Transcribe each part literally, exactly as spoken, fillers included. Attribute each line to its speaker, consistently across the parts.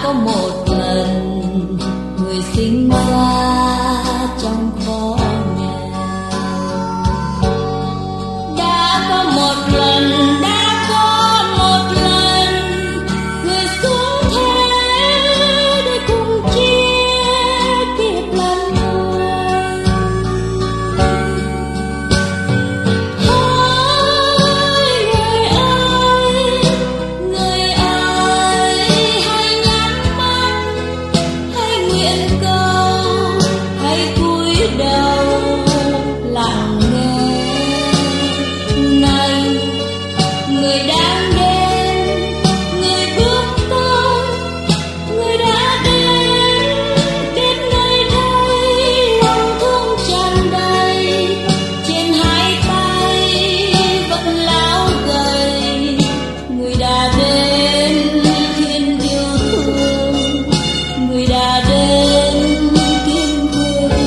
Speaker 1: có một lần người sinh ra trong khó nghèo, đã có một lần, đã có một lần người xuống thế để cùng chia kiếp lần người. Hỡi người ơi, người ơi, hãy nhắm mắt, hãy nguyện cầu, hãy cúi đầu lặng nghe. Này, người đang đến, người bước tới, người đã đến, đến nơi đây lòng thương tràn đầy, trên hai tay vẫn lão gầy. Người đã đến khiến yêu thương, người đã đến kiếm quê.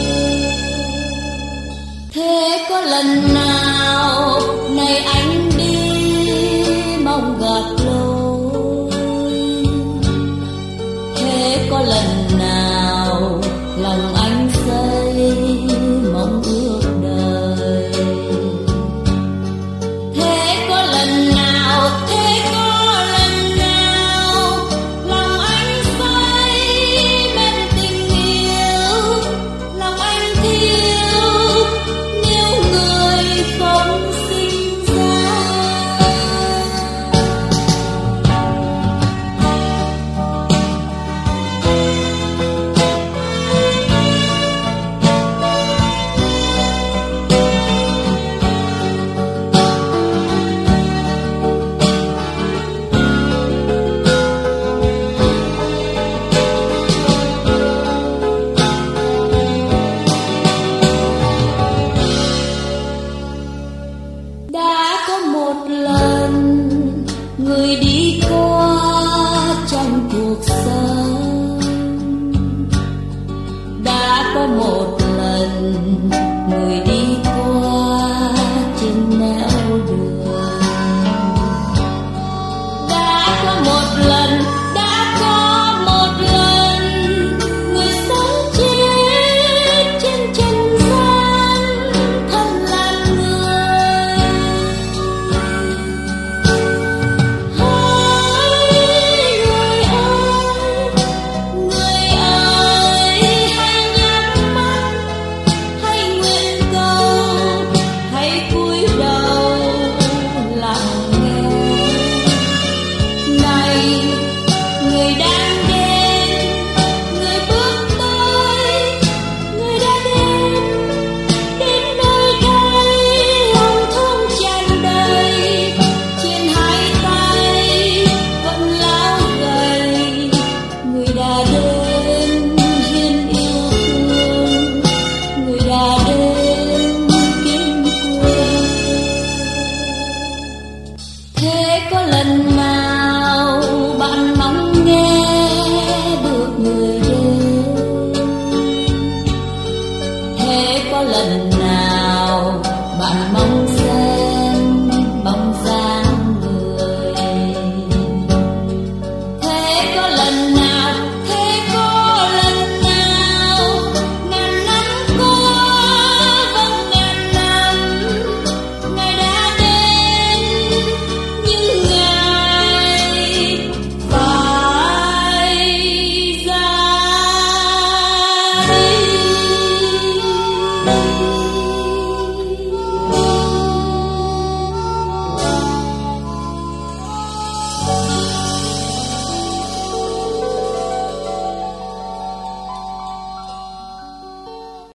Speaker 1: Thế có lần nào này anh đi mong gặp lối, thế có lần